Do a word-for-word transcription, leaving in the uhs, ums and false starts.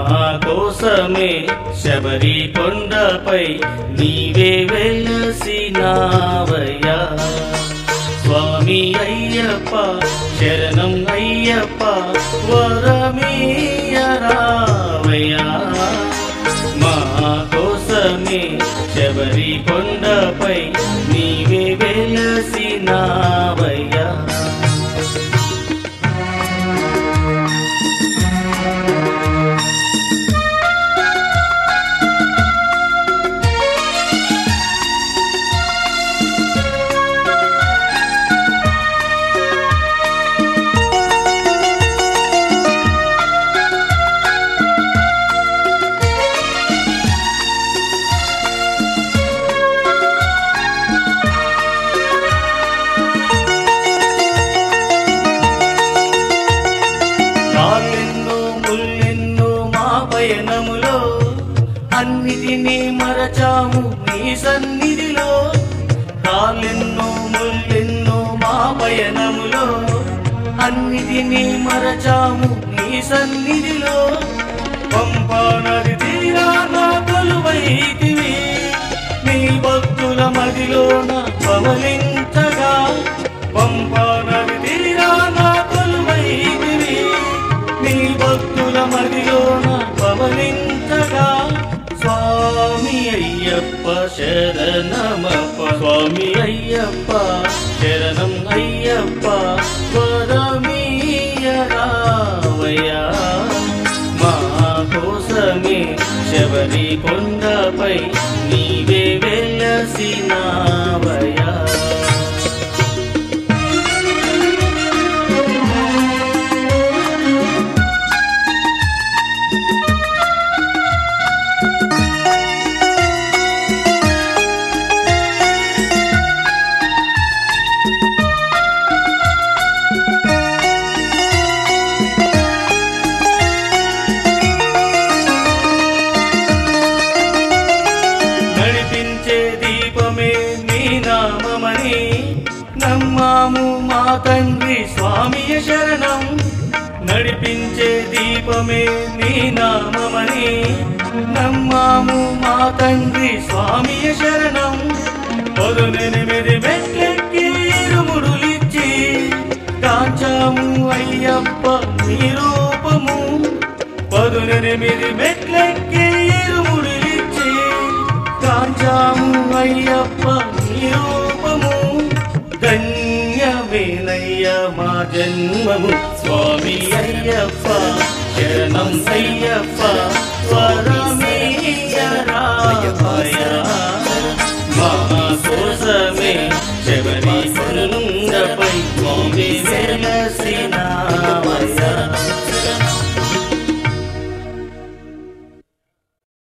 కోసమే శబరి కొండపై నీవే వెలసినావయ్యా. స్వామి అయ్యప్ప శరణం అయ్యప్ప వరమీయరావయ్యా. మా కోసమే శబరి కొండపై నీవే వెలసినావయ్యా. పయనములో అన్నిటినీ మరచాము నీ సన్నిధిలో. కాలెన్నో ముల్లెన్నో మా పయనములో అన్నిటినీ మరచాము నీ సన్నిధిలో. పంపా నది తీరాన కొలువైతివి నీ భక్తుల మదిలోన పవలించగా. పంపా నది తీరాన కొలువైతివి నీ భక్తుల మదిలోన పవలించగా. స్వామి అయ్యప్ప శరణమప్ప స్వామి అయ్యప్ప శరణం అయ్యప్ప వరమీయరావయ్యా. మా కోసమే శబరి కొండపై నీవే వెలసినావయ్యా. నమ్మాము మా తండ్రి స్వామియ శరణం. నడిపించే దీపమే నీ నామమని నమ్మాము మా తండ్రి స్వామియ శరణం. పదునెనిమిది మెట్లెక్కి ఇరుముడులిచ్చి కాంచాము అయ్యప్ప నీ రూపము. పదునెనిమిది మెట్లెక్కి ఇరుముడులిచ్చి కాంచాము అయ్యప్ప నీ రూపము. ధన్యమేనయ్య మా జన్మము స్వామి అయ్యప్ప శరణం అయ్యప్ప వరమీయరావయ్యా. మా కోసమే శబరి కొండపై నీవే వెలసినా